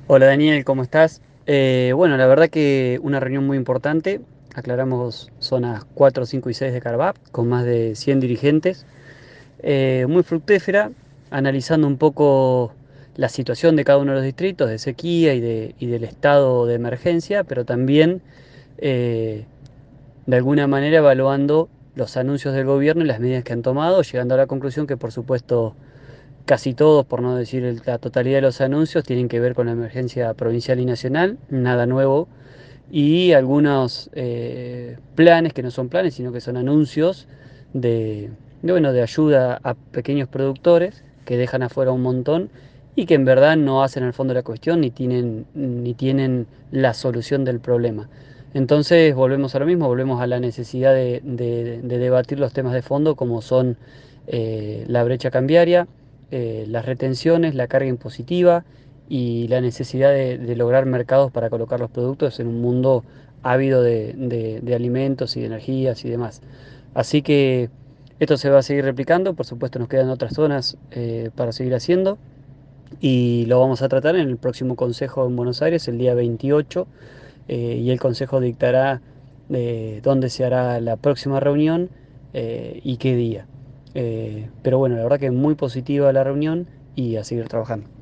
Hola Daniel, ¿cómo estás? Bueno, la verdad que una reunión muy importante. Aclaramos zonas 4, 5 y 6 de Carvap con más de 100 dirigentes. Muy fructífera, analizando un poco la situación de cada uno de los distritos de sequía y del estado de emergencia, pero también eh, de alguna manera evaluando los anuncios del gobierno y las medidas que han tomado, llegando a la conclusión que por supuesto casi todos, por no decir la totalidad de los anuncios, tienen que ver con la emergencia provincial y nacional, nada nuevo, y algunos planes que no son planes, sino que son anuncios bueno, de ayuda a pequeños productores que dejan afuera un montón y que en verdad no hacen el fondo de la cuestión ni tienen la solución del problema. Entonces volvemos a lo mismo, volvemos a la necesidad de debatir los temas de fondo como son la brecha cambiaria, las retenciones, la carga impositiva y la necesidad de lograr mercados para colocar los productos en un mundo ávido de alimentos y de energías y demás. Así que esto se va a seguir replicando, por supuesto nos quedan otras zonas para seguir haciendo y lo vamos a tratar en el próximo Consejo en Buenos Aires el día 28 y el Consejo dictará dónde se hará la próxima reunión y qué día. Pero bueno, la verdad que muy positiva la reunión y a seguir trabajando.